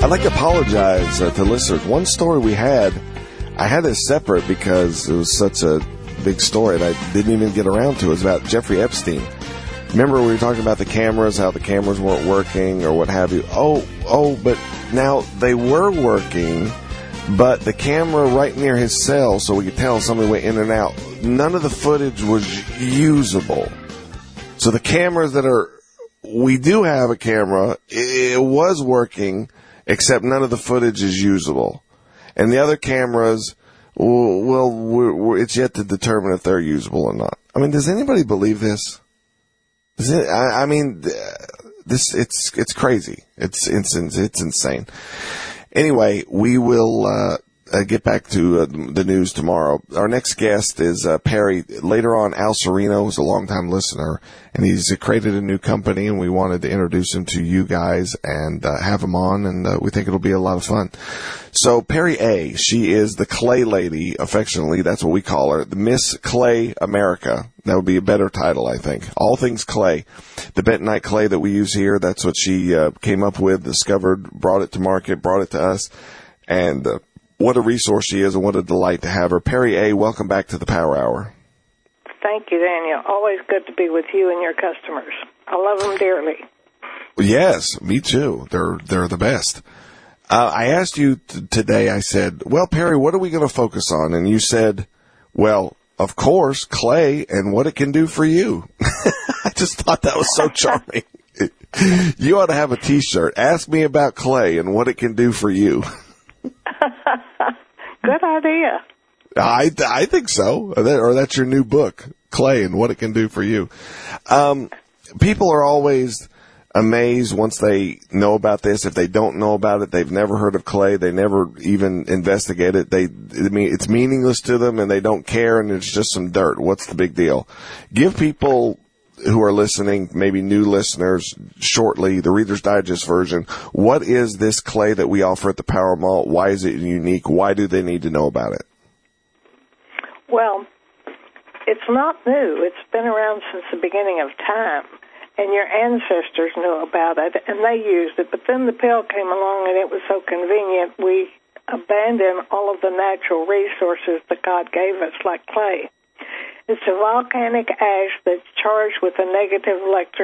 I'd like to apologize to listeners. One story we had, I had this separate because it was such a big story and I didn't even get around to it. It was about Jeffrey Epstein. Remember we were talking about the cameras, how the cameras weren't working or what have you. But now they were working, but the camera right near his cell, so we could tell somebody went in and out, none of the footage was usable. So the cameras we do have a camera, it was working, except none of the footage is usable. And the other cameras, well, it's yet to determine if they're usable or not. I mean, does anybody believe this? It's crazy. It's insane. Anyway, we will get back to the news tomorrow. Our next guest is Perry. Later on, Al Sereno is a longtime listener, and he's created a new company, and we wanted to introduce him to you guys and have him on, and we think it'll be a lot of fun. So Perry A., she is the Clay Lady, affectionately, that's what we call her, the Miss Clay America. That would be a better title, I think. All things clay. The bentonite clay that we use here, that's what she came up with, discovered, brought it to market, brought it to us, and what a resource she is and what a delight to have her. Perry A., welcome back to the Power Hour. Thank you, Daniel. Always good to be with you and your customers. I love them dearly. Yes, me too. They're the best. I asked you today, I said, well, Perry, what are we going to focus on? And you said, well, of course, clay and what it can do for you. I just thought that was so charming. You ought to have a T-shirt. Ask me about clay and what it can do for you. Good idea. I think so. Or that's your new book, Clay and What It Can Do for You. People are always amazed once they know about this. If they don't know about it, they've never heard of clay. They never even investigate it. It's meaningless to them and they don't care and it's just some dirt. What's the big deal? Give people who are listening, maybe new listeners, shortly, the Reader's Digest version. What is this clay that we offer at the Power Mall? Why is it unique? Why do they need to know about it? Well, it's not new. It's been around since the beginning of time, and your ancestors knew about it, and they used it. But then the pill came along, and it was so convenient, we abandoned all of the natural resources that God gave us, like clay. It's a volcanic ash that's charged with a negative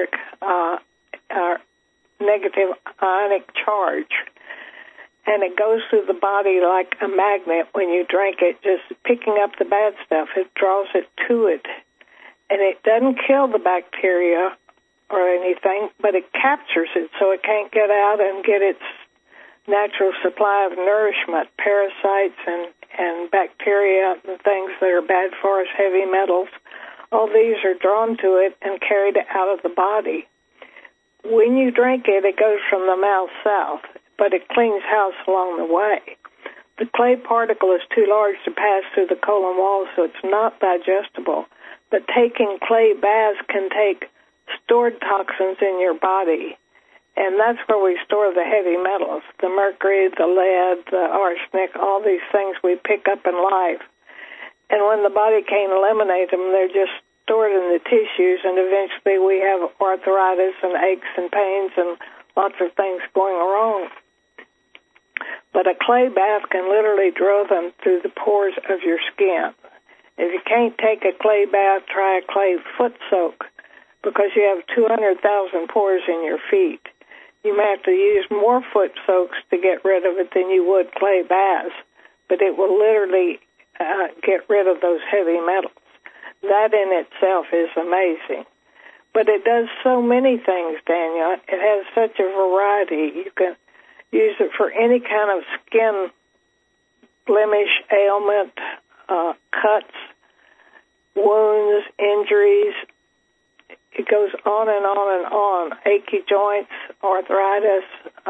negative ionic charge. And it goes through the body like a magnet when you drink it, just picking up the bad stuff. It draws it to it. And it doesn't kill the bacteria or anything, but it captures it so it can't get out and get its natural supply of nourishment, parasites and bacteria and things that are bad for us, heavy metals. All these are drawn to it and carried out of the body. When you drink it, it goes from the mouth south, but it cleans house along the way. The clay particle is too large to pass through the colon wall, so it's not digestible. But taking clay baths can take stored toxins in your body, and that's where we store the heavy metals, the mercury, the lead, the arsenic, all these things we pick up in life. And when the body can't eliminate them, they're just stored in the tissues, and eventually we have arthritis and aches and pains and lots of things going wrong. But a clay bath can literally draw them through the pores of your skin. If you can't take a clay bath, try a clay foot soak, because you have 200,000 pores in your feet. You may have to use more foot soaks to get rid of it than you would clay baths, but it will literally get rid of those heavy metals. That in itself is amazing. But it does so many things, Daniel. It has such a variety. You can use it for any kind of skin blemish, ailment, cuts, wounds, injuries. It goes on and on and on. Achy joints, arthritis,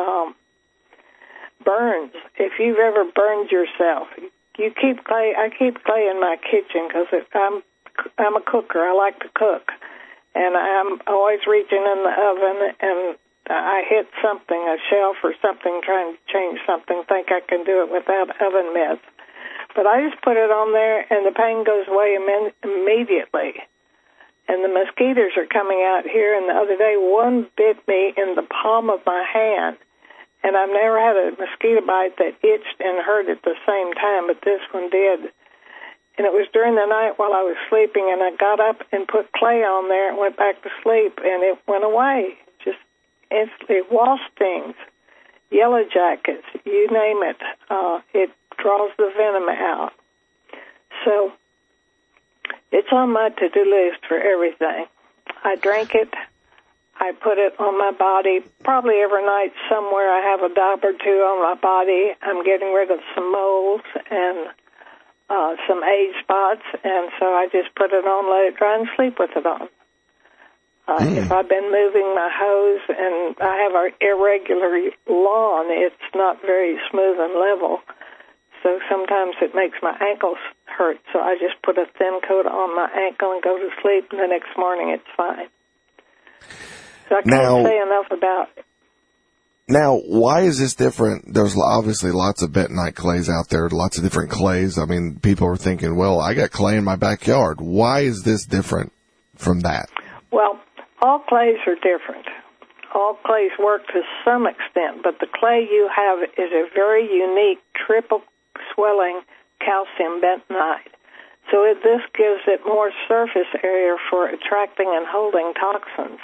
burns. If you've ever burned yourself, you keep clay. I keep clay in my kitchen because I'm a cooker. I like to cook, and I'm always reaching in the oven, and I hit something, a shelf or something, trying to change something, think I can do it without oven mitts. But I just put it on there, and the pain goes away immediately. And the mosquitoes are coming out here, and the other day one bit me in the palm of my hand, And I've never had a mosquito bite that itched and hurt at the same time, but this one did. And it was during the night while I was sleeping, and I got up and put clay on there and went back to sleep, and it went away. Just instantly. Wall stings, yellow jackets, you name it. It draws the venom out. So it's on my to-do list for everything. I drink it. I put it on my body probably every night somewhere. I have a dab or two on my body. I'm getting rid of some moles and some age spots, and so I just put it on, let it dry, and sleep with it on. If I've been moving my hose, and I have an irregular lawn, it's not very smooth and level, so sometimes it makes my ankles hurt, so I just put a thin coat on my ankle and go to sleep, and the next morning it's fine. So I can't say enough about it. Now, why is this different? There's obviously lots of bentonite clays out there, lots of different clays. I mean, people are thinking, well, I got clay in my backyard. Why is this different from that? Well, all clays are different. All clays work to some extent, but the clay you have is a very unique triple swelling calcium bentonite. So this gives it more surface area for attracting and holding toxins.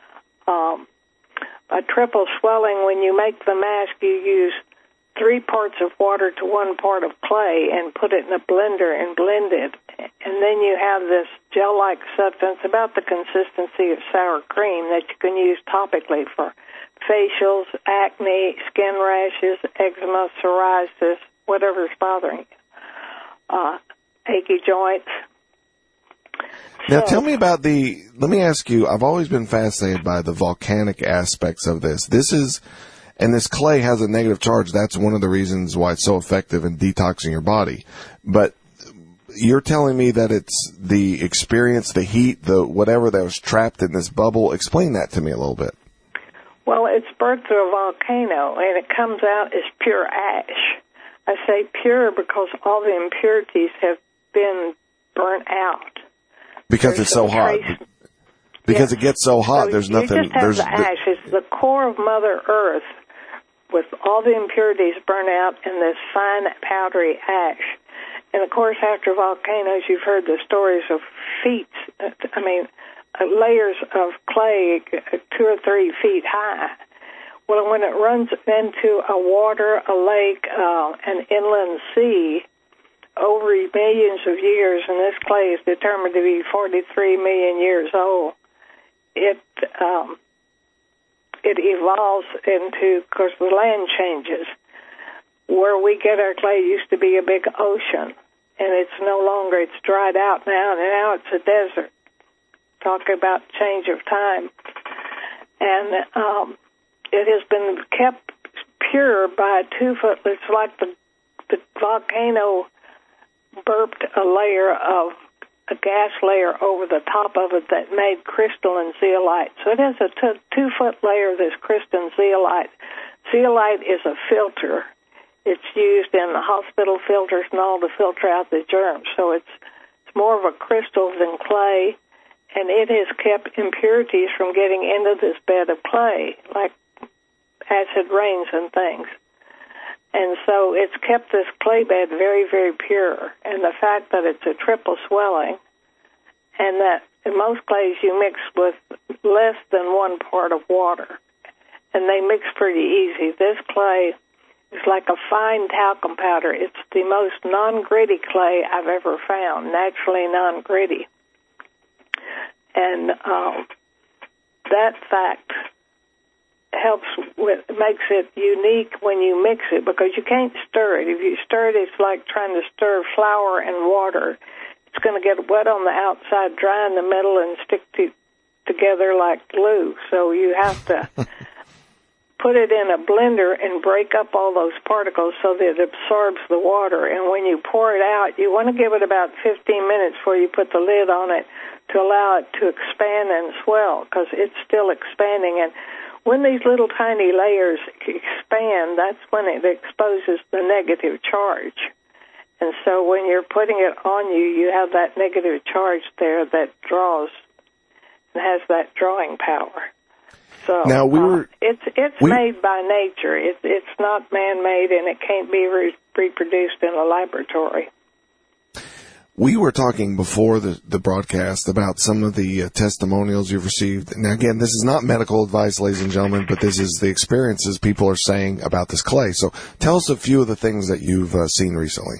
A triple swelling, when you make the mask, you use 3 parts of water to 1 part of clay and put it in a blender and blend it. And then you have this gel-like substance about the consistency of sour cream that you can use topically for facials, acne, skin rashes, eczema, psoriasis, whatever's bothering you, achy joints. Now, tell me about let me ask you, I've always been fascinated by the volcanic aspects of this. And this clay has a negative charge. That's one of the reasons why it's so effective in detoxing your body. But you're telling me that it's the experience, the heat, the whatever that was trapped in this bubble. Explain that to me a little bit. Well, it's birthed through a volcano, and it comes out as pure ash. I say pure because all the impurities have been burnt out. Because it's so hot. Because it gets so hot, there's nothing. You just have the ash. It's the core of Mother Earth with all the impurities burnt out in this fine, powdery ash. And, of course, after volcanoes, you've heard the stories of layers of clay 2 or 3 feet high. Well, when it runs into a water, a lake, an inland sea, over millions of years, and this clay is determined to be 43 million years old, it evolves into, because the land changes. Where we get our clay used to be a big ocean, and it's no longer, it's dried out now, and now it's a desert. Talk about change of time. And it has been kept pure by a 2-foot, it's like the volcano burped a layer of a gas layer over the top of it that made crystalline zeolite. So it has a 2-foot layer of this crystalline zeolite. Zeolite is a filter. It's used in the hospital filters and all to filter out the germs. So it's more of a crystal than clay, and it has kept impurities from getting into this bed of clay, like acid rains and things. And so it's kept this clay bed very, very pure. And the fact that it's a triple swelling, and that in most clays you mix with less than 1 part of water, and they mix pretty easy. This clay is like a fine talcum powder. It's the most non-gritty clay I've ever found, naturally non-gritty. And that fact makes it unique when you mix it, because you can't stir it. If you stir it, it's like trying to stir flour and water. It's going to get wet on the outside, dry in the middle, and stick together like glue. So you have to put it in a blender and break up all those particles so that it absorbs the water. And when you pour it out, you want to give it about 15 minutes before you put the lid on it to allow it to expand and swell, because it's still expanding. And when these little tiny layers expand, that's when it exposes the negative charge. And so when you're putting it on you, you have that negative charge there that draws and has that drawing power. So now it's made by nature. It's not man-made, and it can't be reproduced in a laboratory. We were talking before the broadcast about some of the testimonials you've received. Now, again, this is not medical advice, ladies and gentlemen, but this is the experiences people are saying about this clay. So tell us a few of the things that you've seen recently.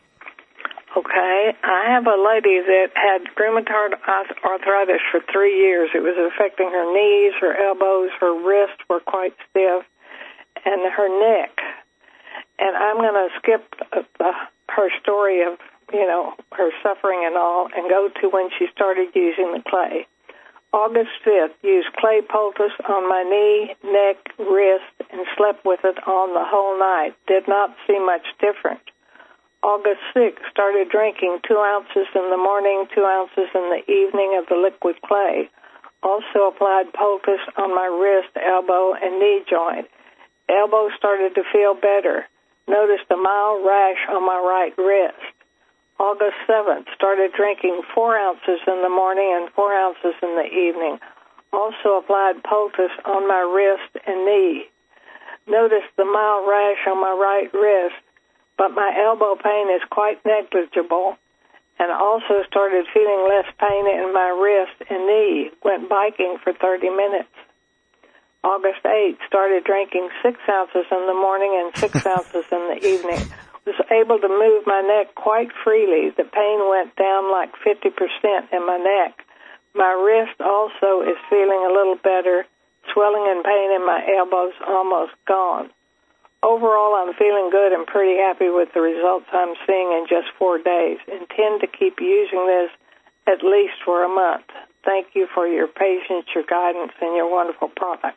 Okay. I have a lady that had rheumatoid arthritis for 3 years. It was affecting her knees, her elbows, her wrists were quite stiff, and her neck. And I'm going to skip her story of her suffering and all, and go to when she started using the clay. August 5th, used clay poultice on my knee, neck, wrist, and slept with it on the whole night. Did not see much different. August 6th, started drinking 2 ounces in the morning, 2 ounces in the evening of the liquid clay. Also applied poultice on my wrist, elbow, and knee joint. Elbow started to feel better. Noticed a mild rash on my right wrist. August 7th, started drinking 4 ounces in the morning and 4 ounces in the evening. Also applied poultice on my wrist and knee. Noticed the mild rash on my right wrist, but my elbow pain is quite negligible, and also started feeling less pain in my wrist and knee. Went biking for 30 minutes. August 8th, started drinking 6 ounces in the morning and 6 ounces in the evening. Was able to move my neck quite freely. The pain went down like 50% in my neck. My wrist also is feeling a little better. Swelling and pain in my elbows almost gone. Overall, I'm feeling good and pretty happy with the results I'm seeing in just 4 days. Intend to keep using this at least for a month. Thank you for your patience, your guidance, and your wonderful product.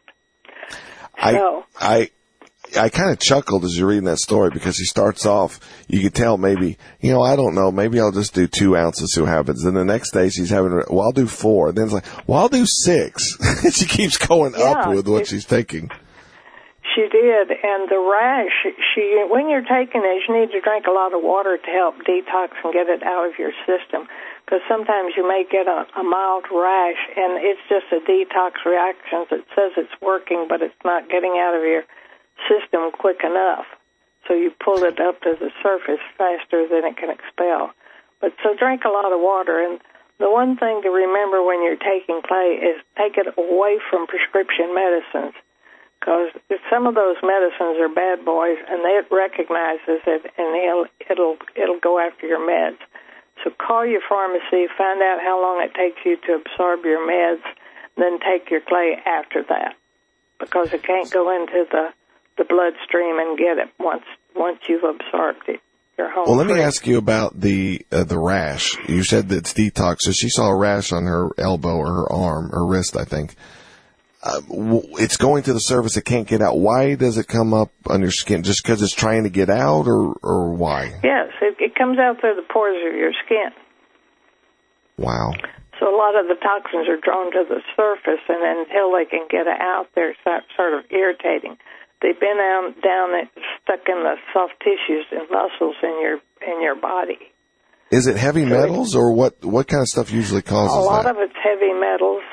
I kind of chuckled as you're reading that story because he starts off, you could tell maybe, I don't know, maybe I'll just do 2 ounces, see what happens. Then the next day she's having, I'll do 4. Then it's like, I'll do 6. And she keeps going up with what she's thinking. She did, and the rash, when you're taking it, you need to drink a lot of water to help detox and get it out of your system, because sometimes you may get a mild rash, and it's just a detox reaction that says it's working, but it's not getting out of your system quick enough. So you pull it up to the surface faster than it can expel. But so drink a lot of water, and the one thing to remember when you're taking clay is take it away from prescription medicines, because some of those medicines are bad boys, and it recognizes it, and it'll go after your meds. So call your pharmacy, find out how long it takes you to absorb your meds, then take your clay after that, because it can't go into the bloodstream and get it once you've absorbed it. You're home. Well, let me ask you about the rash. You said that it's detox, so she saw a rash on her elbow or her arm or wrist, I think. It's going to the surface, it can't get out. Why does it come up on your skin? Just because it's trying to get out, or why? Yes, it comes out through the pores of your skin. Wow. So a lot of the toxins are drawn to the surface, and until they can get out, they're sort of irritating. They've been down stuck in the soft tissues and muscles in your body. Is it heavy metals, or what kind of stuff usually causes that? A lot of it's heavy metals.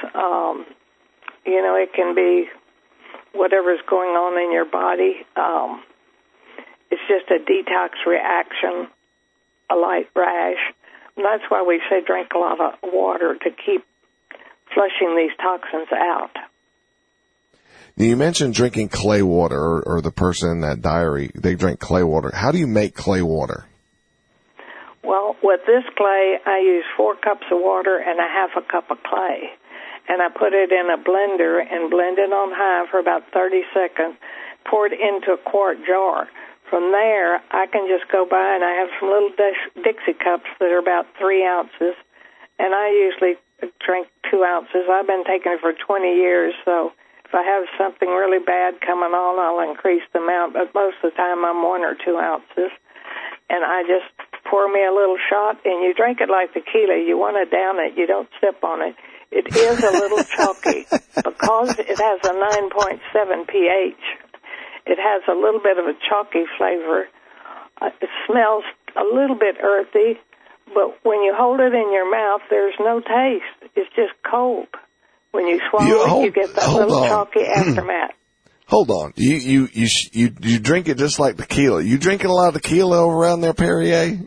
It can be whatever's going on in your body. It's just a detox reaction, a light rash. And that's why we say drink a lot of water to keep flushing these toxins out. Now, you mentioned drinking clay water, or the person in that diary, they drink clay water. How do you make clay water? Well, with this clay, I use 4 cups of water and a half a cup of clay. And I put it in a blender and blend it on high for about 30 seconds, pour it into a quart jar. From there, I can just go by, and I have some little Dixie cups that are about 3 ounces, and I usually drink 2 ounces. I've been taking it for 20 years, so if I have something really bad coming on, I'll increase the amount, but most of the time I'm 1 or 2 ounces. And I just pour me a little shot, and you drink it like tequila. You want to down it. You don't sip on it. It is a little chalky because it has a 9.7 pH. It has a little bit of a chalky flavor. It smells a little bit earthy, but when you hold it in your mouth, there's no taste. It's just cold. When you swallow it, you get that little chalky aftermath. Hold on. You drink it just like tequila. You drinking a lot of tequila over around there, Perrier?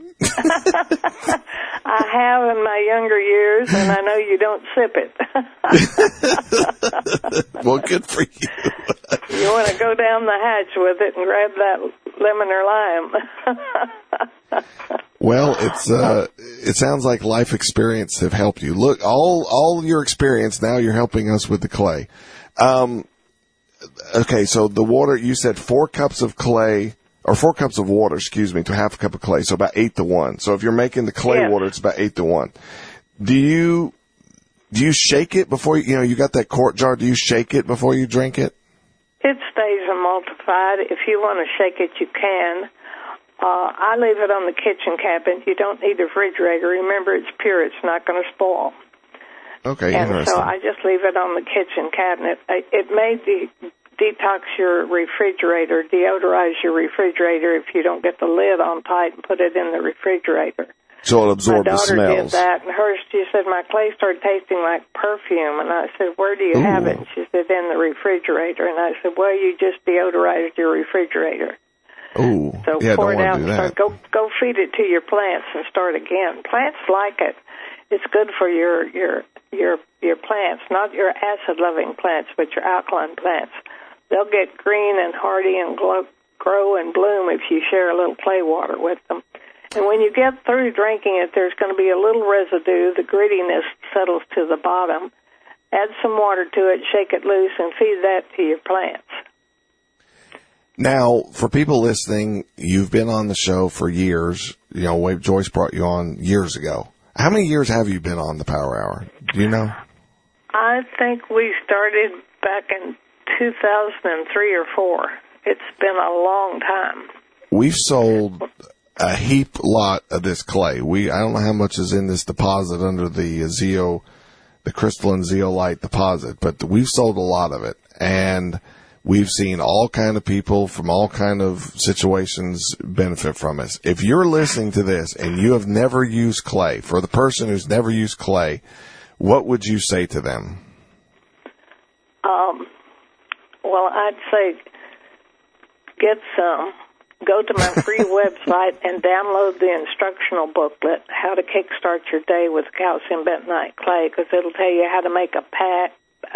I have in my younger years, and I know you don't sip it. Well, good for you. You want to go down the hatch with it and grab that lemon or lime. Well, it sounds like life experience have helped you. Look, all your experience, now you're helping us with the clay. Okay, so the water, you said 4 cups of clay, or 4 cups of water, to half a cup of clay, so about 8-1. So if you're making the clay water, it's about 8-1. Do you shake it before you got that quart jar? Do you shake it before you drink it? It stays emulsified. If you want to shake it, you can. I leave it on the kitchen cabinet. You don't need a refrigerator. Remember, it's pure. It's not going to spoil. Okay, and interesting. so I just leave it on the kitchen cabinet. It may detox your refrigerator, deodorize your refrigerator if you don't get the lid on tight and put it in the refrigerator. So it'll absorb the smells. My daughter did that, and she said, my clay started tasting like perfume. And I said, where do you have it? And she said, in the refrigerator. And I said, well, you just deodorized your refrigerator. Ooh. So pour it out and start. Go feed it to your plants and start again. Plants like it. It's good for your plants, not your acid-loving plants, but your alkaline plants. They'll get green and hardy and grow and bloom if you share a little clay water with them. And when you get through drinking it, there's going to be a little residue. The grittiness settles to the bottom. Add some water to it, shake it loose, and feed that to your plants. Now, for people listening, you've been on the show for years. Joyce brought you on years ago. How many years have you been on the Power Hour? Do you know? I think we started back in 2003 or 4. It's been a long time. We've sold a lot of this clay. I don't know how much is in this deposit under the crystalline zeolite deposit, but we've sold a lot of it. And we've seen all kind of people from all kind of situations benefit from it. If you're listening to this and you have never used clay, for the person who's never used clay, what would you say to them? Well, I'd say get some. Go to my free website and download the instructional booklet, How to Kickstart Your Day with Calcium Bentonite Clay, because it'll tell you how to make a pack,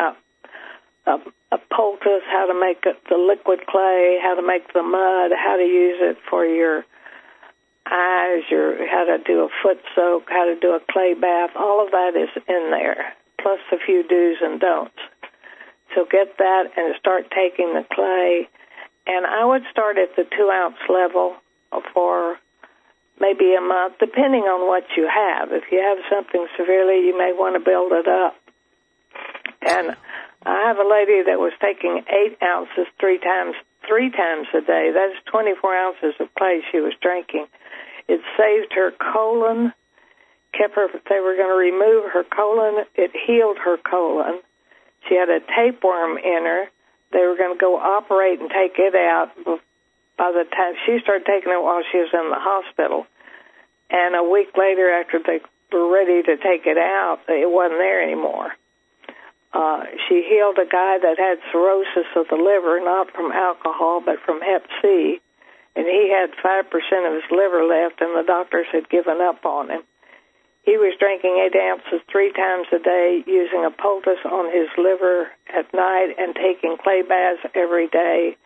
a poultice, how to make the liquid clay, how to make the mud, how to use it for your eyes, how to do a foot soak, how to do a clay bath. All of that is in there, plus a few do's and don'ts. So get that and start taking the clay. And I would start at the 2-ounce level for maybe a month, depending on what you have. If you have something severely, you may want to build it up. And I have a lady that was taking 8 ounces three times a day. That's 24 ounces of clay she was drinking. It saved her colon, they were going to remove her colon. It healed her colon. She had a tapeworm in her. They were going to go operate and take it out. By the time she started taking it while she was in the hospital, and a week later, after they were ready to take it out, it wasn't there anymore. She healed a guy that had cirrhosis of the liver, not from alcohol, but from Hep C, and he had 5% of his liver left, and the doctors had given up on him. He was drinking 8 ounces 3 times a day, using a poultice on his liver at night, and taking clay baths every day,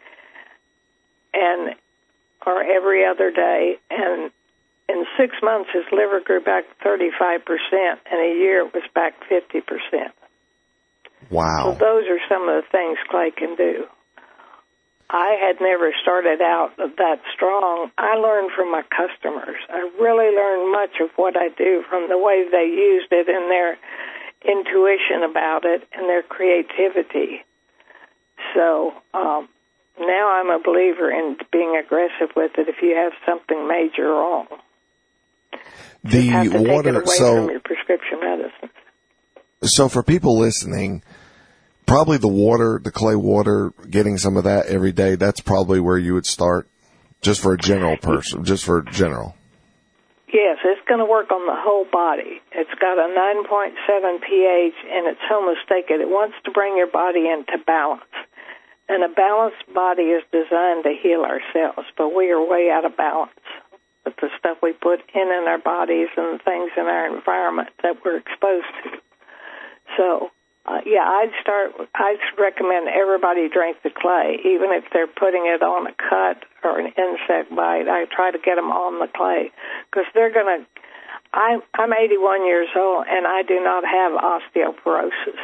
or every other day. And in 6 months, his liver grew back 35%, and a year it was back 50%. Wow. So those are some of the things clay can do. I had never started out that strong. I learned from my customers. I really learned much of what I do from the way they used it and their intuition about it and their creativity. So now I'm a believer in being aggressive with it if you have something major wrong. You have to take it away from your prescription medicines. So for people listening, probably the clay water, getting some of that every day, that's probably where you would start, just for a general person, just for general. Yes, it's going to work on the whole body. It's got a 9.7 pH, and it's homeostatic. It wants to bring your body into balance. And a balanced body is designed to heal ourselves, but we are way out of balance with the stuff we put in our bodies and the things in our environment that we're exposed to. So, I'd recommend everybody drink the clay, even if they're putting it on a cut or an insect bite. I try to get them on the clay because they're going to. I'm 81 years old, and I do not have osteoporosis.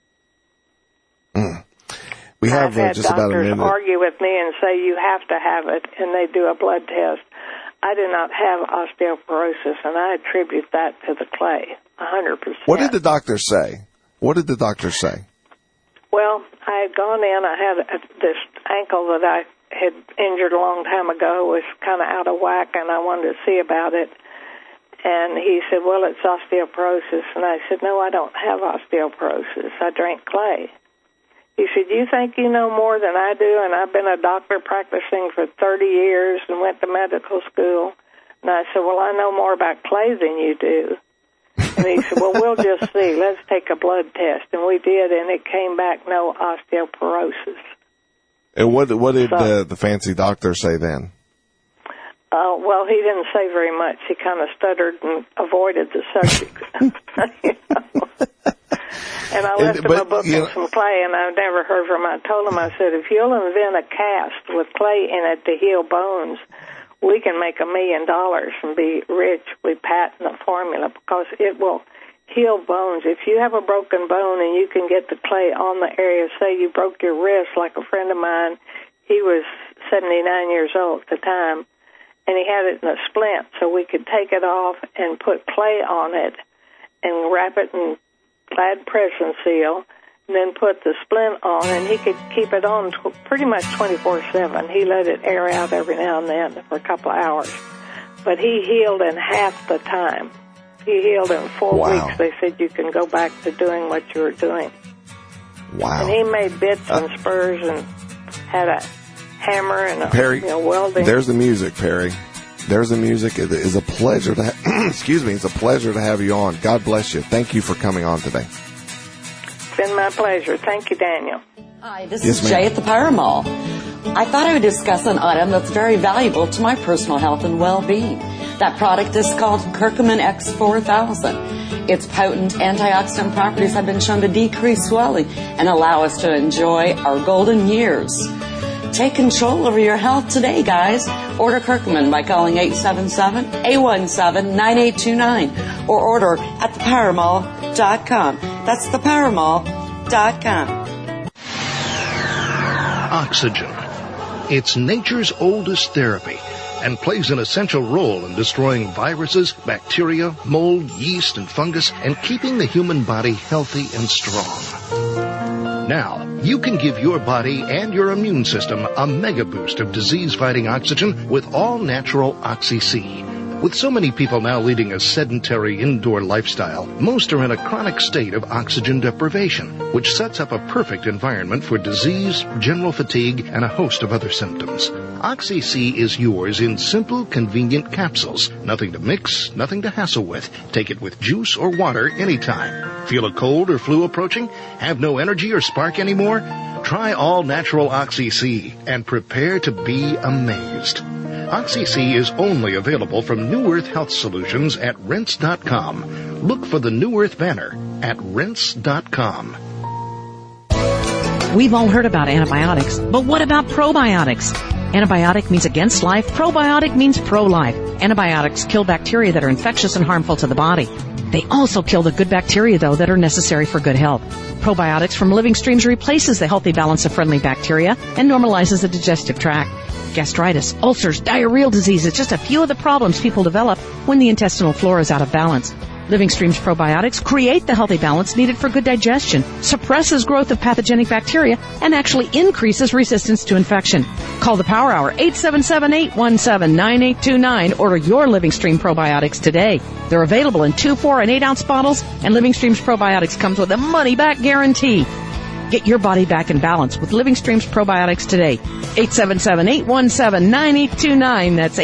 We have just about a minute. Doctors argue with me and say you have to have it, and they do a blood test. I do not have osteoporosis, and I attribute that to the clay, 100%. What did the doctor say? What did the doctor say? Well, I had gone in. I had this ankle that I had injured a long time ago was kind of out of whack, and I wanted to see about it. And he said, well, it's osteoporosis. And I said, no, I don't have osteoporosis. I drank clay. He said, you think you know more than I do? And I've been a doctor practicing for 30 years and went to medical school. And I said, well, I know more about clay than you do. And he said, well, we'll just see. Let's take a blood test. And we did, and it came back no osteoporosis. And what did the fancy doctor say then? Well, he didn't say very much. He kind of stuttered and avoided the subject. You know? And I left him a book and some clay, and I never heard from him. I told him, I said, if you'll invent a cast with clay in it to heal bones, we can make $1 million and be rich. We patent the formula because it will heal bones. If you have a broken bone and you can get the clay on the area, say you broke your wrist, like a friend of mine, he was 79 years old at the time, and he had it in a splint, so we could take it off and put clay on it and wrap it in Glad press and seal, and then put the splint on, and he could keep it on pretty much 24/7. He let it air out every now and then for a couple of hours. But he healed in half the time. He healed in 4 weeks. They said you can go back to doing what you were doing. Wow. And he made bits and spurs and had a hammer and Perry, welding. There's the music, Perry. There's the music. It is a pleasure to excuse me. It's a pleasure to have you on. God bless you. Thank you for coming on today. It's been my pleasure. Thank you, Daniel. Hi, this is Jay at the Power Mall. I thought I would discuss an item that's very valuable to my personal health and well-being. That product is called Curcumin X4000. Its potent antioxidant properties have been shown to decrease swelling and allow us to enjoy our golden years. Take control over your health today, guys. Order Curcumin by calling 877-817-9829 or order at thepowermall.com. That's thepowermall.com. Oxygen. It's nature's oldest therapy and plays an essential role in destroying viruses, bacteria, mold, yeast, and fungus, and keeping the human body healthy and strong. Now, you can give your body and your immune system a mega boost of disease-fighting oxygen with all-natural Oxy-C. With so many people now leading a sedentary indoor lifestyle, most are in a chronic state of oxygen deprivation, which sets up a perfect environment for disease, general fatigue, and a host of other symptoms. Oxy-C is yours in simple, convenient capsules. Nothing to mix, nothing to hassle with. Take it with juice or water anytime. Feel a cold or flu approaching? Have no energy or spark anymore? Try all-natural Oxy-C and prepare to be amazed. Oxy-C is only available from New Earth Health Solutions at Rinse.com. Look for the New Earth banner at Rinse.com. We've all heard about antibiotics, but what about probiotics? Antibiotic means against life. Probiotic means pro-life. Antibiotics kill bacteria that are infectious and harmful to the body. They also kill the good bacteria, though, that are necessary for good health. Probiotics from Living Streams replaces the healthy balance of friendly bacteria and normalizes the digestive tract. Gastritis, ulcers, diarrheal diseases, just a few of the problems people develop when the intestinal flora is out of balance. Living Streams probiotics create the healthy balance needed for good digestion, suppresses growth of pathogenic bacteria, and actually increases resistance to infection. Call the Power Hour, 877-817-9829. Order your Living Stream probiotics today. They're available in 2, 4, and 8-ounce bottles, and Living Streams probiotics comes with a money-back guarantee. Get your body back in balance with Living Streams Probiotics today. 877-817-9829. That's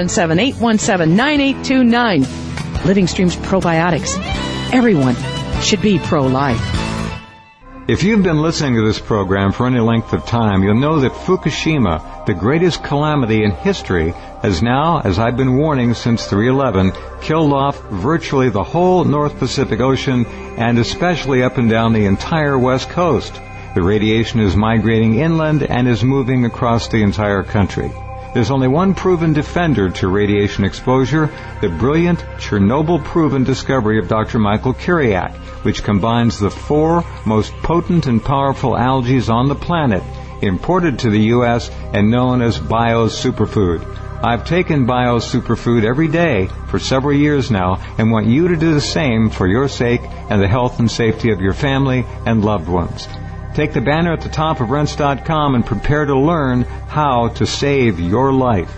877-817-9829. Living Streams Probiotics. Everyone should be pro-life. If you've been listening to this program for any length of time, you'll know that Fukushima, the greatest calamity in history, has now, as I've been warning since 3/11, killed off virtually the whole North Pacific Ocean and especially up and down the entire West Coast. The radiation is migrating inland and is moving across the entire country. There's only one proven defender to radiation exposure, the brilliant Chernobyl-proven discovery of Dr. Michael Kiriak, which combines the 4 most potent and powerful algae on the planet, imported to the U.S. and known as bio-superfood. I've taken bio-superfood every day for several years now and want you to do the same for your sake and the health and safety of your family and loved ones. Take the banner at the top of Rense.com and prepare to learn how to save your life.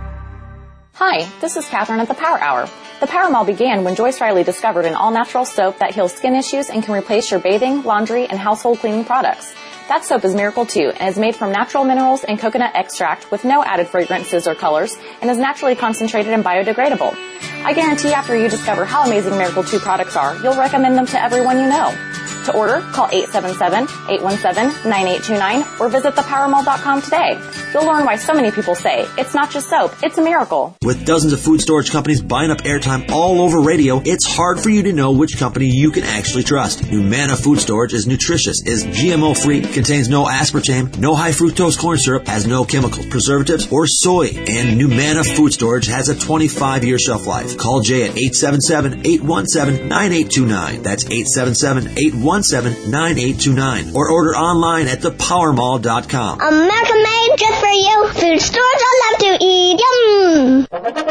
Hi, this is Catherine at the Power Hour. The Power Mall began when Joyce Riley discovered an all-natural soap that heals skin issues and can replace your bathing, laundry, and household cleaning products. That soap is Miracle 2 and is made from natural minerals and coconut extract with no added fragrances or colors and is naturally concentrated and biodegradable. I guarantee after you discover how amazing Miracle 2 products are, you'll recommend them to everyone you know. To order, call 877-817-9829 or visit thepowermall.com today. You'll learn why so many people say, it's not just soap, it's a miracle. With dozens of food storage companies buying up airtime all over radio, it's hard for you to know which company you can actually trust. Numanna Food Storage is nutritious, is GMO-free, contains no aspartame, no high fructose corn syrup, has no chemicals, preservatives, or soy. And Numanna Food Storage has a 25-year shelf life. Call Jay at 877-817-9829. That's 877-817-9829. Or order online at thepowermall.com. America made just for you. Food stores I love to eat. Yum!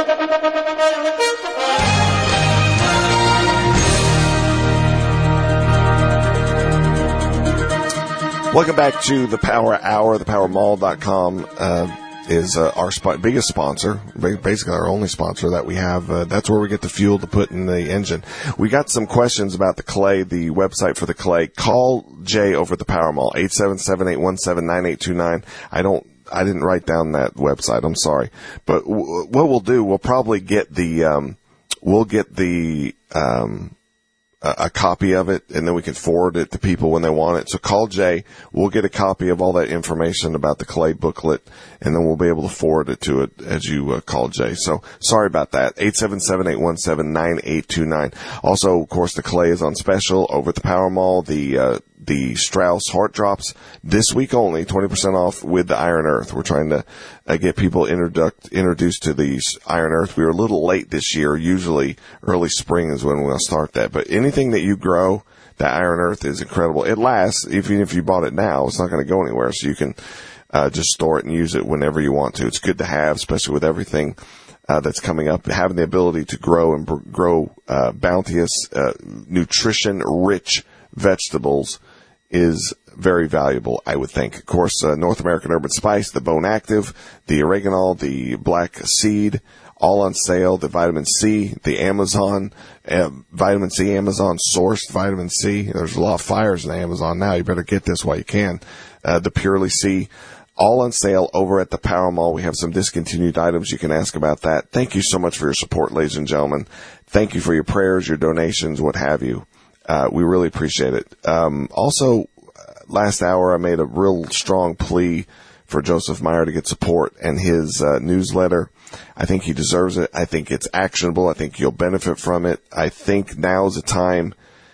Welcome back to the Power Hour. Thepowermall.com is our biggest sponsor, basically our only sponsor that we have. That's where we get the fuel to put in the engine. We got some questions about the clay, the website for the clay. Call Jay over at the Power Mall, 877-817-9829. I didn't write down that website. I'm sorry. But what we'll do, we'll probably get a copy of it, and then we can forward it to people when they want it. So call Jay. We'll get a copy of all that information about the clay booklet, and then we'll be able to forward it to it as you call Jay. So sorry about that. 877-817-9829. Also, of course, the clay is on special over at the Power Mall. The Strauss Heart Drops this week only, 20% off with the Iron Earth. We're trying to get people introduced to the Iron Earth. We were a little late this year. Usually early spring is when we'll start that. But anything that you grow, the Iron Earth is incredible. It lasts. Even if you bought it now, it's not going to go anywhere. So you can just store it and use it whenever you want to. It's good to have, especially with everything that's coming up. Having the ability to grow and grow bounteous, nutrition-rich vegetables is very valuable, I would think. Of course, North American Urban Spice, the Bone Active, the Oregano, the Black Seed, all on sale. The Vitamin C, the Amazon, Vitamin C, Amazon sourced Vitamin C. There's a lot of fires in Amazon now. You better get this while you can. The Purely C, all on sale over at the Power Mall. We have some discontinued items. You can ask about that. Thank you so much for your support, ladies and gentlemen. Thank you for your prayers, your donations, what have you. We really appreciate it. Also, last hour I made a real strong plea for Joseph Meyer to get support and his newsletter. I think he deserves it. I think it's actionable. I think you'll benefit from it. I think now is the time.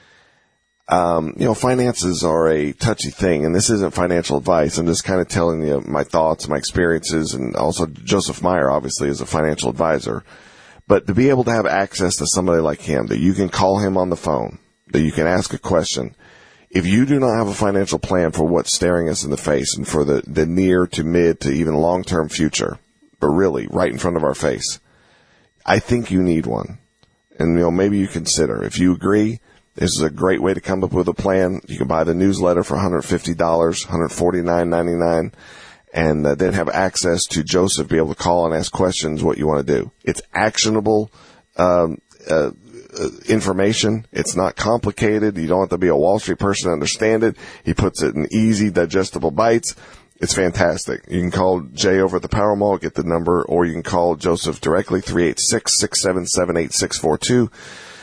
Finances are a touchy thing, and this isn't financial advice. I'm just kind of telling you my thoughts, my experiences, and also Joseph Meyer obviously is a financial advisor. But to be able to have access to somebody like him, that you can call him on the phone, that you can ask a question. If you do not have a financial plan for what's staring us in the face and for the near to mid to even long-term future, but really right in front of our face, I think you need one. And, maybe you consider. If you agree, this is a great way to come up with a plan. You can buy the newsletter for $150, $149.99, and then have access to Joseph, be able to call and ask questions what you want to do. It's actionable information. It's not complicated. You don't have to be a Wall Street person to understand it. He puts it in easy, digestible bites. It's fantastic. You can call Jay over at the Power Mall, get the number, or you can call Joseph directly, 386-677-8642.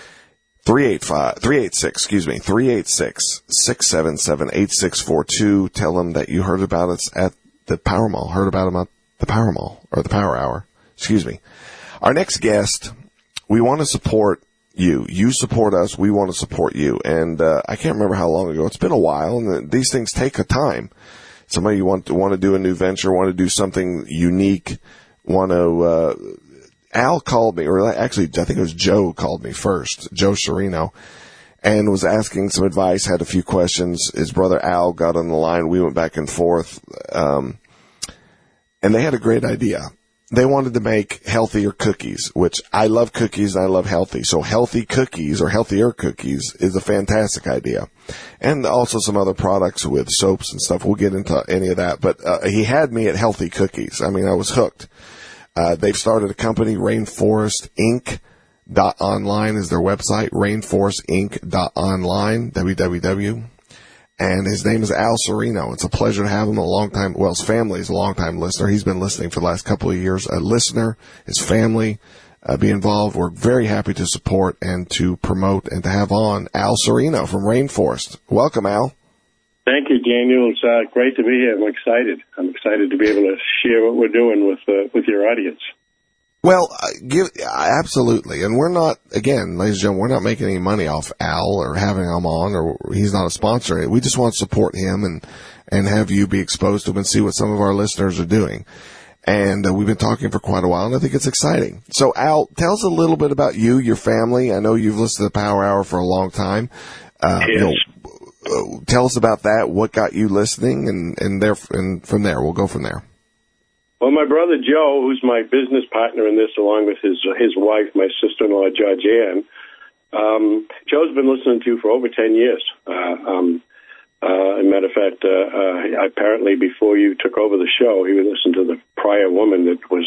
386-677-8642. Tell them that you heard about us at the Power Mall, heard about them at the Power Mall, or the Power Hour. Excuse me. Our next guest, we want to support you. You support us. We want to support you. And I can't remember how long ago. It's been a while, and these things take a time. Somebody want to do a new venture, want to do something unique, want to Al called me, or actually I think it was Joe called me first, Joe Serino, and was asking some advice, had a few questions. His brother Al got on the line. We went back and forth, and they had a great idea. They wanted to make healthier cookies, which I love cookies and I love healthy. So healthy cookies or healthier cookies is a fantastic idea. And also some other products with soaps and stuff. We'll get into any of that. But he had me at healthy cookies. I mean, I was hooked. They've started a company, Rainforest Inc. .online is their website, rainforestinc.online, www. And his name is Al Serino. It's a pleasure to have him. His family is a long-time listener. He's been listening for the last couple of years. A listener, his family, be involved. We're very happy to support and to promote and to have on Al Serino from Rainforest. Welcome, Al. Thank you, Daniel. It's great to be here. I'm excited. I'm excited to be able to share what we're doing with your audience. Well, absolutely. And we're not, again, ladies and gentlemen, we're not making any money off Al or having him on, or he's not a sponsor. We just want to support him and have you be exposed to him and see what some of our listeners are doing. And we've been talking for quite a while, and I think it's exciting. So, Al, tell us a little bit about you, your family. I know you've listened to the Power Hour for a long time. Yes. Tell us about that, what got you listening, and from there, we'll go from there. Well, my brother Joe, who's my business partner in this, along with his wife, my sister-in-law, Georgianne, Joe's been listening to you for over 10 years. As a matter of fact, apparently before you took over the show, he would listen to the prior woman that was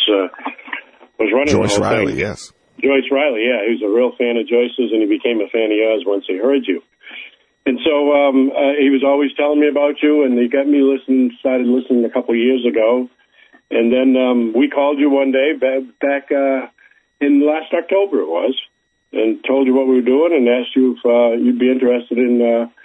running Joyce the whole Riley, thing. yes. Joyce Riley, yeah. He was a real fan of Joyce's, and he became a fan of yours once he heard you. And so he was always telling me about you, and he got me started listening a couple of years ago. And then we called you one day back in last October it was, and told you what we were doing and asked you if you'd be interested in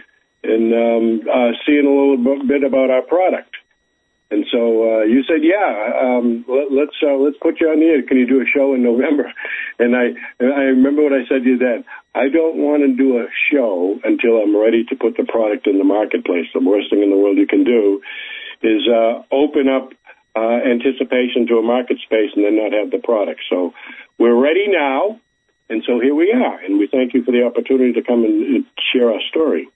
seeing a little bit about our product. And so you said, yeah, let's put you on the air. Can you do a show in November? And I remember what I said to you then. I don't want to do a show until I'm ready to put the product in the marketplace. The worst thing in the world you can do is open up anticipation to a market space and then not have the product. So we're ready now, and so here we are. And we thank you for the opportunity to come and share our story.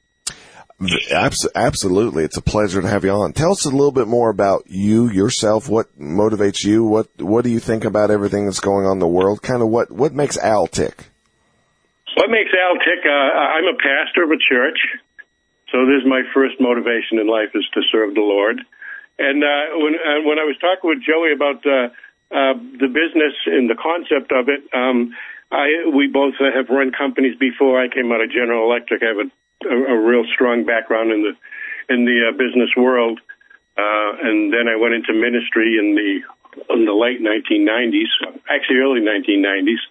Absolutely. It's a pleasure to have you on. Tell us a little bit more about you, yourself, what motivates you, what do you think about everything that's going on in the world, kind of what makes Al tick? What makes Al tick, I'm a pastor of a church, so this is my first motivation in life is to serve the Lord. And when I was talking with Joey about the business and the concept of it, we both have run companies before. I came out of General Electric. I have a real strong background in the business world, and then I went into ministry in the late 1990s, actually early 1990s.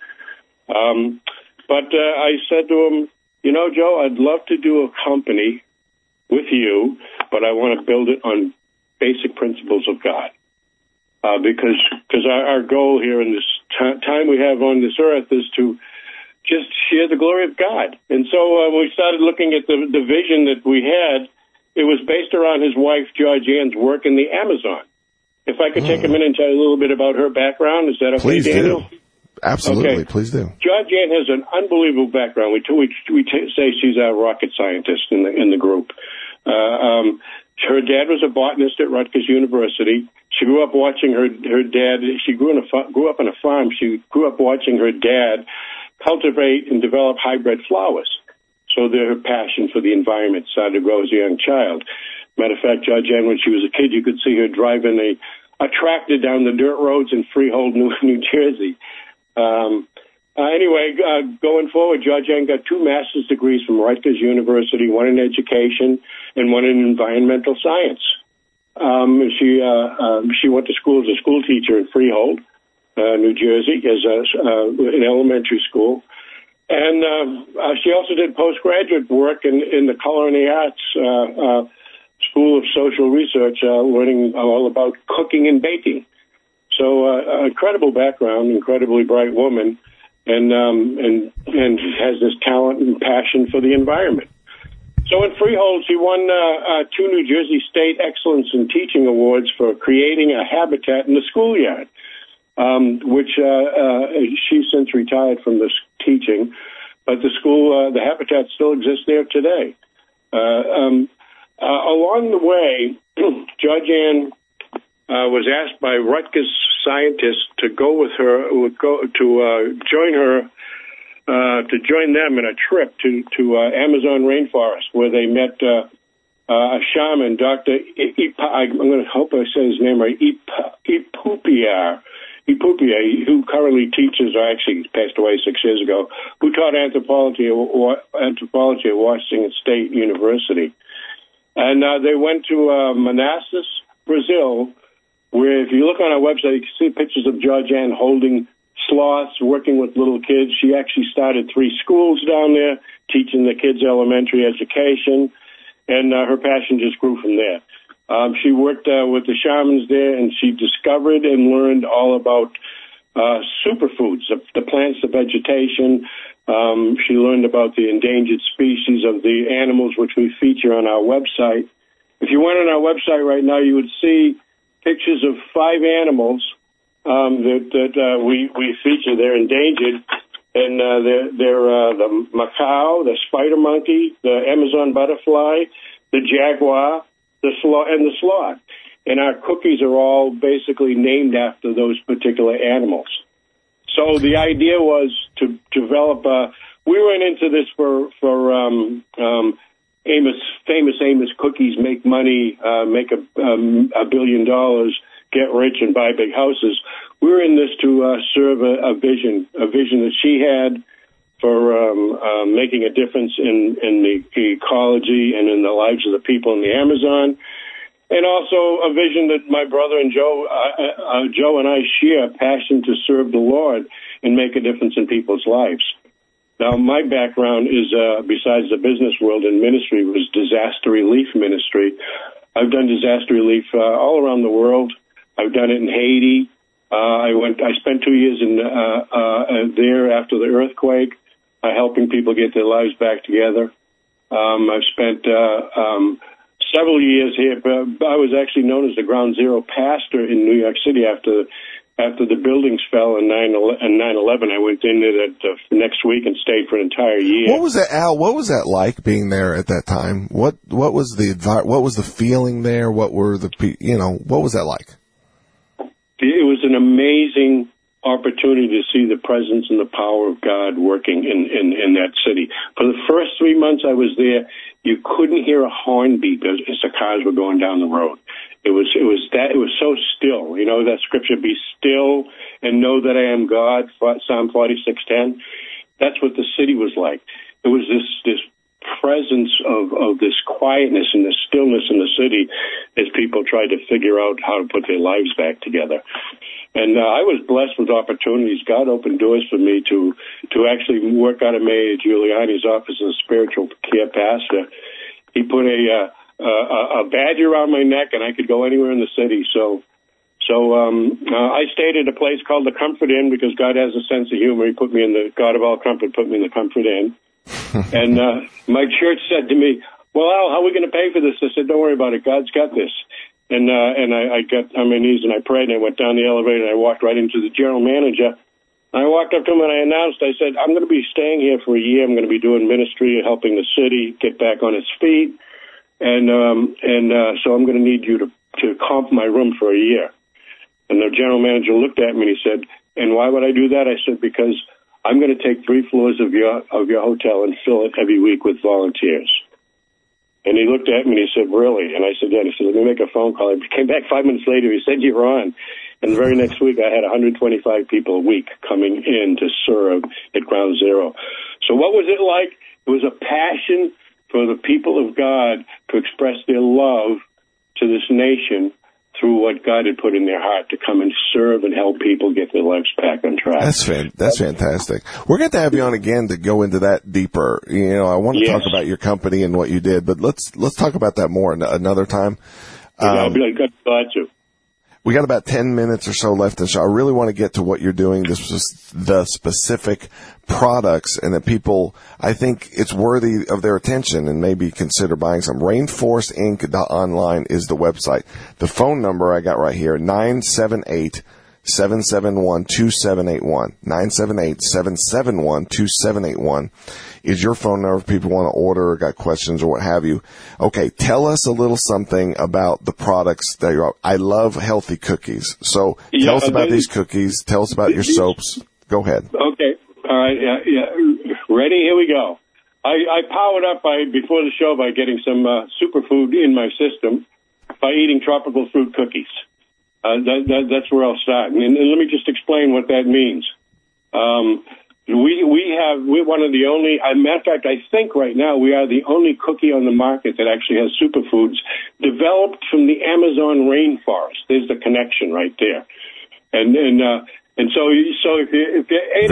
But I said to him, Joe, I'd love to do a company with you, but I want to build it on basic principles of God, because our goal here in this time we have on this earth is to just share the glory of God. And so we started looking at the vision that we had. It was based around his wife Georgianne's work in the Amazon. If I could take a minute and tell you a little bit about her background, is that okay, Please Daniel? do. Absolutely, okay. Please do. Georgianne has an unbelievable background. We say she's our rocket scientist in the group. Her dad was a botanist at Rutgers University. She grew up watching her dad. She grew up on a farm. She grew up watching her dad cultivate and develop hybrid flowers. So her passion for the environment started to grow as a young child. Matter of fact, Georgianne, when she was a kid, you could see her driving a tractor down the dirt roads in Freehold, New Jersey. Anyway, going forward, Georgianne got 2 master's degrees from Rutgers University, one in education and one in environmental science. She went to school as a school teacher in Freehold, New Jersey, in elementary school. And she also did postgraduate work in the Culinary Arts School of Social Research, learning all about cooking and baking. So incredible background, incredibly bright woman, and has this talent and passion for the environment. So in Freehold, she won 2 New Jersey State Excellence in Teaching Awards for creating a habitat in the schoolyard, which she's since retired from this teaching. But the school, the habitat still exists there today. Along the way, Georgianne was asked by Rutgers scientists to go with her, join them in a trip to Amazon rainforest, where they met a shaman, Dr. I'm going to hope I say his name right, Ipupiar, who currently teaches, or actually passed away 6 years ago, who taught anthropology at Washington State University. And they went to Manaus, Brazil, where if you look on our website, you can see pictures of Georgianne holding sloths, working with little kids. She actually started 3 schools down there, teaching the kids elementary education, and her passion just grew from there. She worked with the shamans there, and she discovered and learned all about superfoods, the plants, the vegetation. She learned about the endangered species of the animals, which we feature on our website. If you went on our website right now, you would see pictures of 5 animals that we feature. They're endangered, and they're the macaw, the spider monkey, the Amazon butterfly, the jaguar, the sloth. And our cookies are all basically named after those particular animals. So the idea was to develop we went into this for famous Amos Cookies, make money, make $1 billion, get rich and buy big houses. We were in this to serve a vision that she had for making a difference in the ecology and in the lives of the people in the Amazon, and also a vision that my brother and Joe and I share, a passion to serve the Lord and make a difference in people's lives. Now, my background is, besides the business world and ministry, was disaster relief ministry. I've done disaster relief all around the world. I've done it in Haiti. I spent 2 years there after the earthquake, helping people get their lives back together. I've spent several years here. I was actually known as the Ground Zero pastor in New York City after the buildings fell in 9/11. I went in there the next week and stayed for an entire year. What was that, Al? What was that like being there at that time? What was the feeling there? What was that like? It was an amazing opportunity to see the presence and the power of God working in that city. For the first 3 months I was there, you couldn't hear a horn beep as the cars were going down the road. It was so still. You know that scripture, be still and know that I am God, Psalm 46:10. That's what the city was like. It was this presence of this quietness and this stillness in the city as people tried to figure out how to put their lives back together. And I was blessed with opportunities. God opened doors for me to actually work out of Mayor Giuliani's office as a spiritual care pastor. He put a badge around my neck, and I could go anywhere in the city. So I stayed at a place called the Comfort Inn because God has a sense of humor. He put me in the God of all comfort, put me in the Comfort Inn. And my church said to me, "Well, Al, how are we going to pay for this?" I said, "Don't worry about it. God's got this." And I got on my knees and I prayed, and I went down the elevator and I walked right into the general manager. I walked up to him and I announced, I said, "I'm going to be staying here for a year. I'm going to be doing ministry and helping the city get back on its feet. And so I'm going to need you to comp my room for a year." And the general manager looked at me and he said, "And why would I do that?" I said, "Because I'm going to take 3 floors of your hotel and fill it every week with volunteers." And he looked at me and he said, "Really?" And I said, "Yeah." And he said, "Let me make a phone call." He came back 5 minutes later. He said, "You're on." And the very next week, I had 125 people a week coming in to serve at Ground Zero. So what was it like? It was a passion for the people of God to express their love to this nation through what God had put in their heart to come and serve and help people get their lives back on track. That's fantastic. We're going to have you on again to go into that deeper. You know, I want to talk about your company and what you did, but let's talk about that more another time. I'll be glad to. We got about 10 minutes or so left in the show. I really want to get to what you're doing, the specific products, and that people, I think it's worthy of their attention and maybe consider buying some. RainforestInc.online is the website. The phone number I got right here, 978-771-2781. 978-771-2781 is your phone number if people want to order or got questions or what have you. Okay, tell us a little something about the products that you're. I love healthy cookies. So tell us about these cookies. Tell us about your soaps. Go ahead. Okay. All right. Yeah. Ready? Here we go. I powered up before the show by getting some superfood in my system by eating tropical fruit cookies. That's where I'll start. And let me just explain what that means. We're one of the only, as a matter of fact, I think right now we are the only cookie on the market that actually has superfoods developed from the Amazon rainforest. There's the connection right there. And so if you ate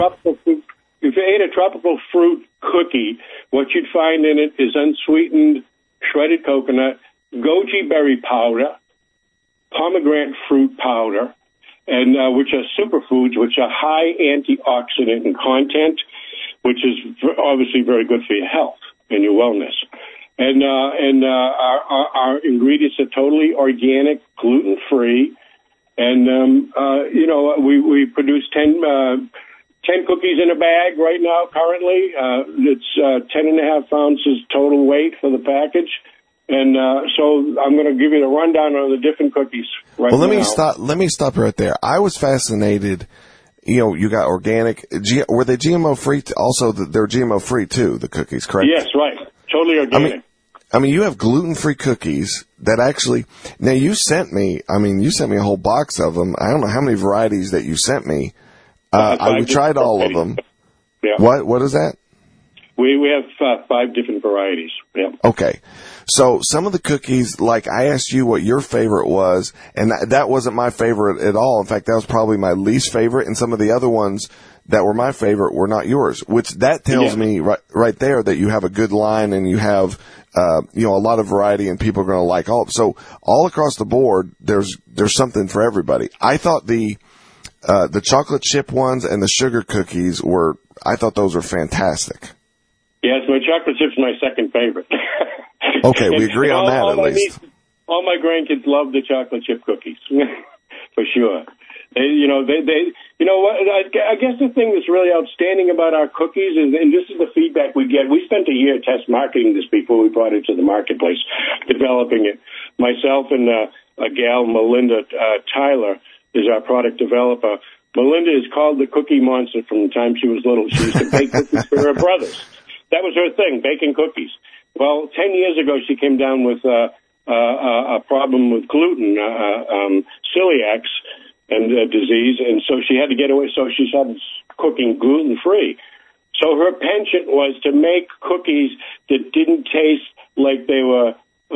a tropical fruit cookie, what you'd find in it is unsweetened shredded coconut, goji berry powder, pomegranate fruit powder, and which are superfoods, which are high antioxidant in content, which is obviously very good for your health and your wellness. And our ingredients are totally organic, gluten-free, and we produce 10 cookies in a bag right now. Currently, it's 10.5 ounces total weight for the package. And so I'm going to give you the rundown on the different cookies right now. Well, let me stop right there. I was fascinated. You know, you got organic. Were they GMO free? Also, they're GMO free too. The cookies, correct? Yes, right. Totally organic. I mean, you have gluten-free cookies that actually. Now, you sent me a whole box of them. I don't know how many varieties that you sent me. We tried all of them. Yeah. What is that? We have 5 different varieties. Yeah. Okay. So some of the cookies, like I asked you what your favorite was, and that wasn't my favorite at all. In fact, that was probably my least favorite, and some of the other ones that were my favorite were not yours, which that tells me right there that you have a good line and you have, a lot of variety and people are going to like all. So all across the board, there's something for everybody. I thought the chocolate chip ones and the sugar cookies I thought those were fantastic. Yes, my chocolate chip's my second favorite. Okay, we agree on that at least. All my grandkids love the chocolate chip cookies, for sure. I guess the thing that's really outstanding about our cookies is, and this is the feedback we get. We spent a year test marketing this before we brought it to the marketplace, developing it. Myself and a gal, Melinda Tyler, is our product developer. Melinda is called the Cookie Monster from the time she was little. She used to bake cookies for her brothers. That was her thing, baking cookies. Well, 10 years ago, she came down with a problem with gluten, celiac and disease, and so she had to get away. So she started cooking gluten-free. So her penchant was to make cookies that didn't taste like they were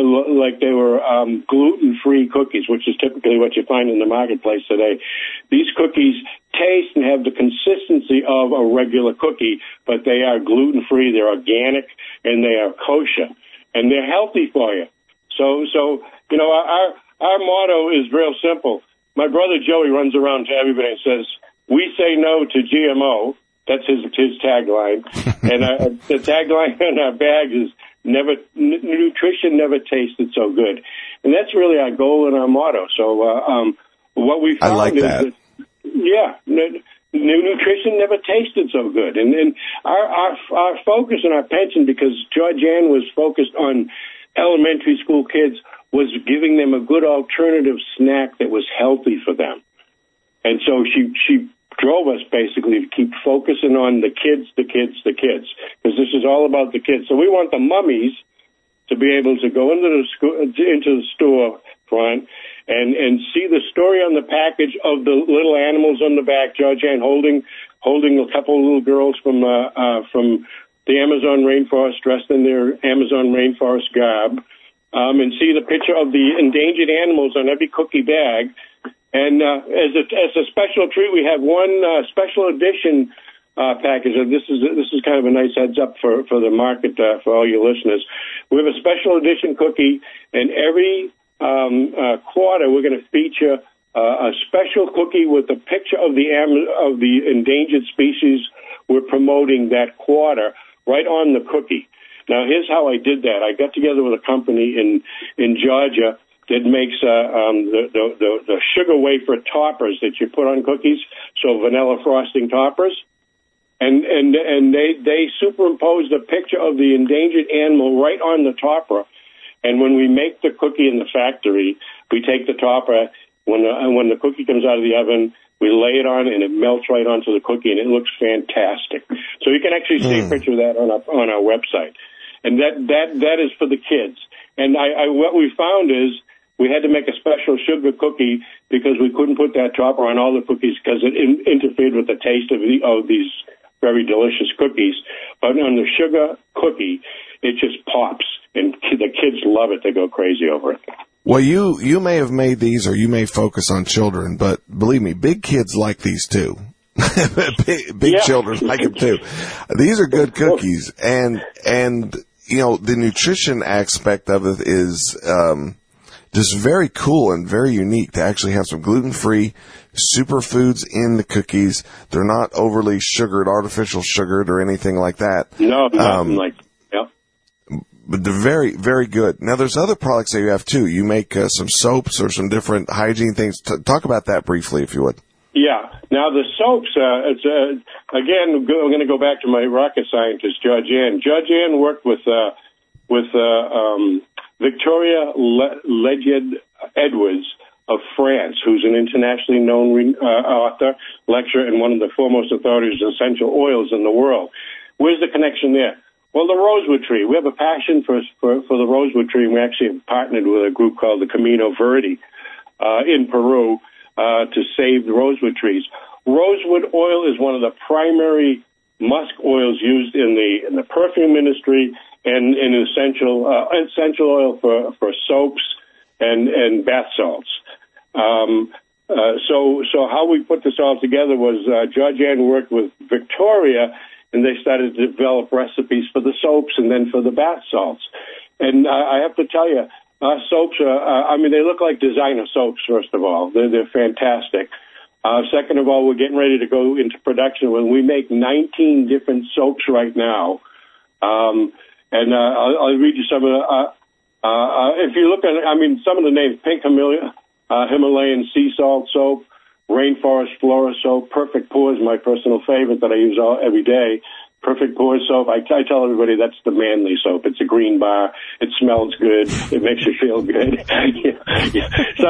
gluten-free cookies, which is typically what you find in the marketplace today. These cookies taste and have the consistency of a regular cookie, but they are gluten-free, they're organic, and they are kosher, and they're healthy for you. So our motto is real simple. My brother Joey runs around to everybody and says, "We say no to GMO." That's his tagline. And the tagline on our bag is, nutrition never tasted so good. And that's really our goal and our motto. So what we found is that nutrition never tasted so good. And our focus and our penchant, because Georgianne was focused on elementary school kids, was giving them a good alternative snack that was healthy for them. And so she drove us basically to keep focusing on the kids, because this is all about the kids. So we want the mummies to be able to go into the store front and see the story on the package of the little animals on the back. Georgianne holding a couple of little girls from the Amazon rainforest dressed in their Amazon rainforest garb, and see the picture of the endangered animals on every cookie bag. And as a special treat, we have one special edition package. And this is kind of a nice heads up for the market for all your listeners. We have a special edition cookie, and every quarter we're going to feature a special cookie with a picture of the endangered species we're promoting that quarter right on the cookie. Now, here's how I did that. I got together with a company in Georgia that makes the sugar wafer toppers that you put on cookies, so vanilla frosting toppers. And they superimposed a picture of the endangered animal right on the topper. And when we make the cookie in the factory, we take the topper. When the cookie comes out of the oven, we lay it on, and it melts right onto the cookie, and it looks fantastic. So you can actually see a picture of that on our website. And that is for the kids. And what we found is we had to make a special sugar cookie because we couldn't put that topper on all the cookies because it interfered with the taste of these very delicious cookies. But on the sugar cookie, it just pops, and the kids love it. They go crazy over it. Well, you may have made these, or you may focus on children, but believe me, big kids like these too. big children like them too. These are good cookies, and you know, the nutrition aspect of it is just very cool and very unique to actually have some gluten-free superfoods in the cookies. They're not overly sugared, artificial sugared, or anything like that. No, nothing like. But they're very, very good. Now, there's other products that you have, too. You make some soaps or some different hygiene things. Talk about that briefly, if you would. Yeah. Now, the soaps, again, we're going to go back to my rocket scientist, Georgianne. Georgianne worked with Victoria Leged Edwards of France, who's an internationally known author, lecturer, and one of the foremost authorities on essential oils in the world. Where's the connection there? Well, the rosewood tree. We have a passion for the rosewood tree, and we actually have partnered with a group called the Camino Verde in Peru to save the rosewood trees. Rosewood oil is one of the primary musk oils used in the perfume industry and in essential oil for soaps and bath salts. So how we put this all together was Georgianne worked with Victoria, and they started to develop recipes for the soaps and then for the bath salts. And I have to tell you, our soaps they look like designer soaps, first of all. They're fantastic. Second of all, we're getting ready to go into production when we make 19 different soaps right now. I'll read you some of the, if you look at, some of the names, Pink Himalayan Sea Salt Soap, Rainforest Flora Soap, Perfect Pores, my personal favorite that I use every day. Perfect Pores Soap. I tell everybody that's the manly soap. It's a green bar. It smells good. It makes you feel good. So,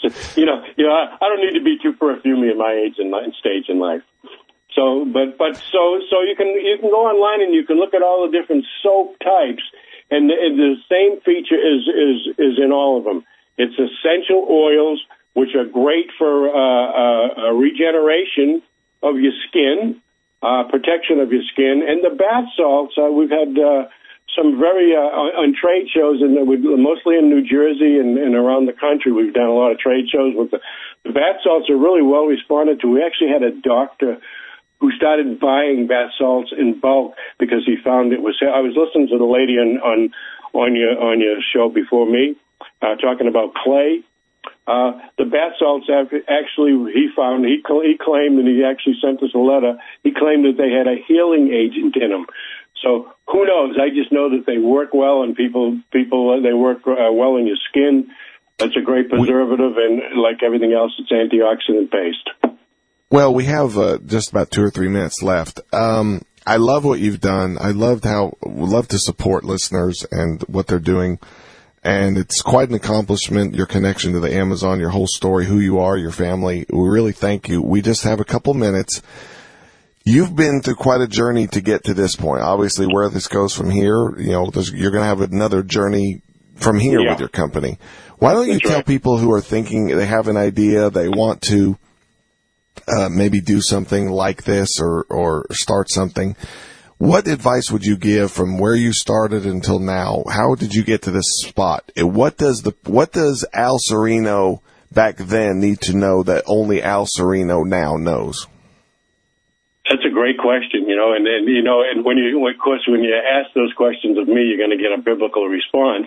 I don't need to be too perfumey at my age and stage in life. So you can go online and you can look at all the different soap types, and the same feature is in all of them. It's essential oils, which are great for regeneration of your skin, protection of your skin, and the bath salts. We've had some very on trade shows, and mostly in New Jersey and around the country. We've done a lot of trade shows with the bath salts are really well responded to. We actually had a doctor who started buying bath salts in bulk because he found it was. I was listening to the lady on your show before me talking about clay. The bath salts actually he claimed, and he actually sent us a letter. He claimed that they had a healing agent in them. So who knows? I just know that they work well, and people they work well in your skin. That's a great preservative, and like everything else, it's antioxidant based. Well, we have just about 2 or 3 minutes left. I love what you've done. I love to support listeners and what they're doing. And it's quite an accomplishment, your connection to the Amazon, your whole story, who you are, your family. We really thank you. We just have a couple minutes. You've been through quite a journey to get to this point. Obviously, where this goes from here, you're going to have another journey from here with your company. Why don't you tell people who are thinking they have an idea, they want to maybe do something like this or start something? What advice would you give from where you started until now? How did you get to this spot? What does Al Sereno back then need to know that only Al Sereno now knows? That's a great question, and when you ask those questions of me, you're going to get a biblical response.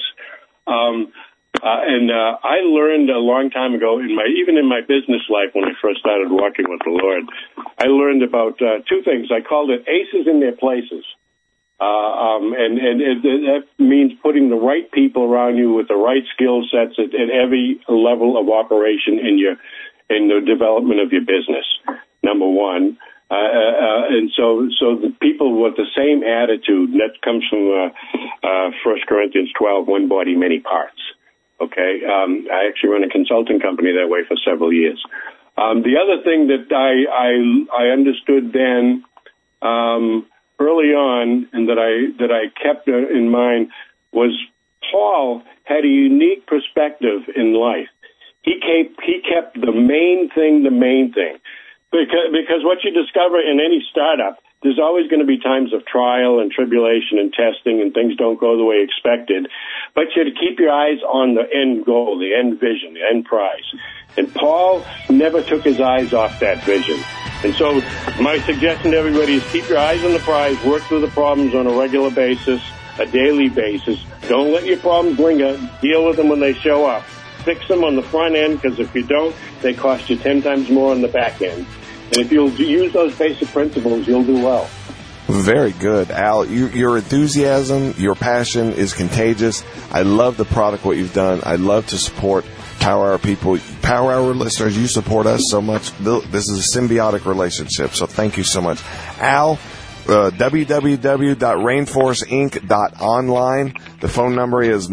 I learned a long time ago even in my business life when I first started walking with the Lord, I learned about two things. I called it aces in their places. That means putting the right people around you with the right skill sets at every level of operation in the development of your business. Number one. And so the people with the same attitude, that comes from 1 Corinthians 12, one body, many parts. Okay, I actually run a consulting company that way for several years. The other thing that I understood then early on, and that I kept in mind, was Paul had a unique perspective in life. He kept the main thing the main thing. Because what you discover in any startup, there's always going to be times of trial and tribulation and testing, and things don't go the way expected. But you have to keep your eyes on the end goal, the end vision, the end prize. And Paul never took his eyes off that vision. And so my suggestion to everybody is keep your eyes on the prize, work through the problems on a regular basis, a daily basis. Don't let your problems linger. Deal with them when they show up. Fix them on the front end, because if you don't, they cost you 10 times more on the back end. And if you'll use those basic principles, you'll do well. Very good, Al. Your enthusiasm, your passion is contagious. I love the product, what you've done. I love to support Power Hour people. Power Hour listeners, you support us so much. This is a symbiotic relationship, so thank you so much. Al, www.rainforceinc.online. The phone number is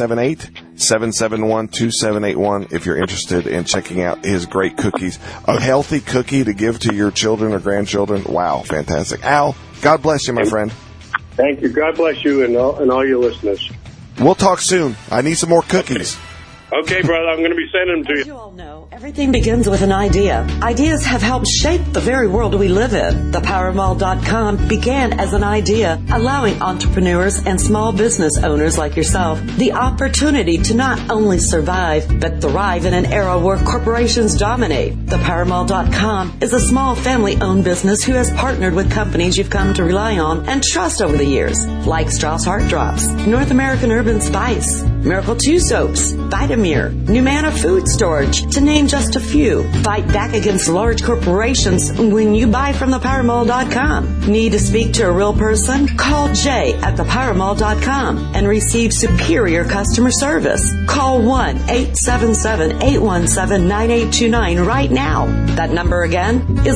978-771-2781 if you're interested in checking out his great cookies. A healthy cookie to give to your children or grandchildren. Wow, fantastic. Al, God bless you, my friend. Thank you. God bless you and all your listeners. We'll talk soon. I need some more cookies. Okay, brother, I'm going to be sending them to you. As you all know, everything begins with an idea. Ideas have helped shape the very world we live in. ThePowerMall.com began as an idea, allowing entrepreneurs and small business owners like yourself the opportunity to not only survive, but thrive in an era where corporations dominate. ThePowerMall.com is a small family-owned business who has partnered with companies you've come to rely on and trust over the years, like Strauss Heart Drops, North American Urban Spice, Miracle 2 Soaps, Vitamir, Numana Food Storage, to name just a few. Fight back against large corporations when you buy from ThePowerMall.com. Need to speak to a real person? Call Jay at ThePowerMall.com and receive superior customer service. Call 1-877-817-9829 right now. That number again is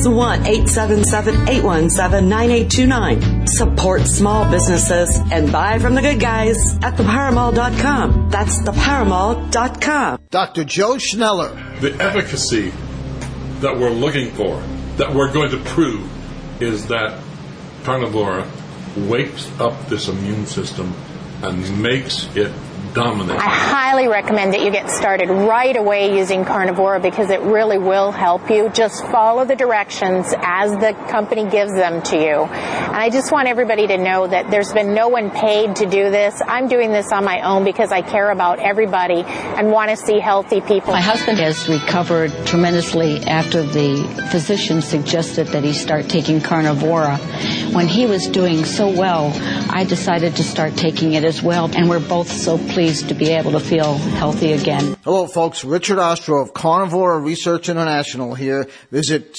1-877-817-9829. Support small businesses and buy from the good guys at ThePowerMall.com. That's ThePowerMall.com. Dr. Joe Schneller. The efficacy that we're looking for, that we're going to prove, is that Carnivora wakes up this immune system and makes it dominate. I highly recommend that you get started right away using Carnivora, because it really will help you. Just follow the directions as the company gives them to you. And I just want everybody to know that there's been no one paid to do this. I'm doing this on my own because I care about everybody and want to see healthy people. My husband has recovered tremendously after the physician suggested that he start taking Carnivora. When he was doing so well, I decided to start taking it as well, and we're both so pleased to be able to feel healthy again. Hello, folks. Richard Ostro of Carnivora Research International here. Visit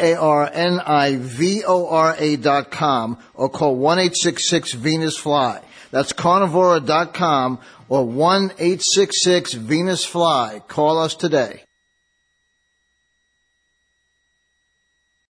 CARNIVORA.com or call 1-866-VENUS-FLY. That's Carnivora.com or 1-866-VENUS-FLY. Call us today.